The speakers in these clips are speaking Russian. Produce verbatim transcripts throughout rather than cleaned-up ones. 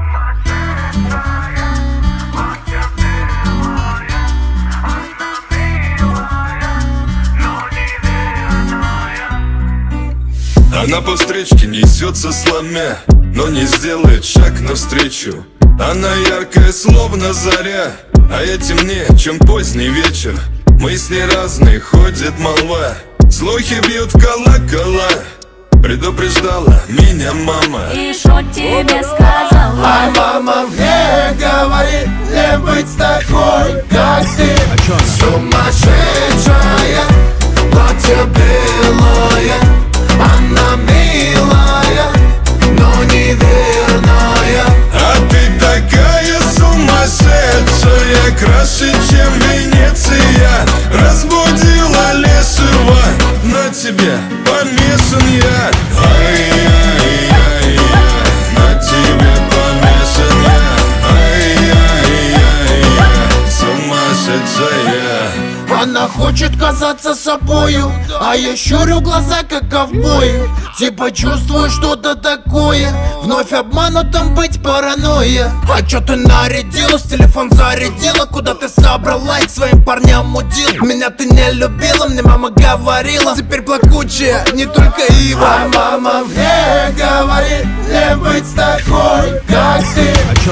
Она по встречке несется сломя, но не сделает шаг навстречу. Она яркая, словно заря, а я темнее, чем поздний вечер. Мысли разные, ходит молва, слухи бьют колокола. Предупреждала меня мама. И шо тебе сказала? А мама мне говорит, не быть такой, как ты. Сумасшедшая, платье белое, она милая, но неверная. А ты такая сумасшедшая, краше, чем Венеция. Разбудила лесова, на тебе помешан я. Ай-яй-яй-яй, на тебе помешан я. Ай-яй-яй-яй, сумасшедшая. Она хочет казаться собою, а я щурю глаза, как ковбою. Типа чувствую что-то такое, вновь обманутым быть паранойя. А чё ты нарядилась, телефон зарядила? Куда ты собралась, к своим парням удил? Меня ты не любила, мне мама говорила. Теперь плакучая, не только ива. А мама мне говорит, не быть такой, как ты.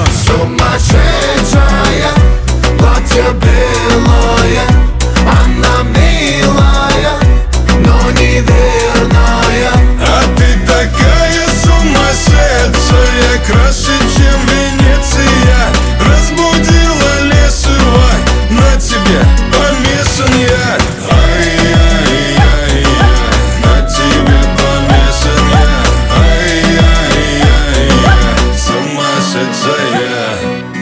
Сумасшедшая, платье белое, она милая, но неверная. А ты такая сумасшедшая, краше, чем Венеция. Разбудила лесова, на тебе помешан я. Ай-яй-яй-яй, на тебе помешан я. Ай-яй-яй-яй, сумасшедшая.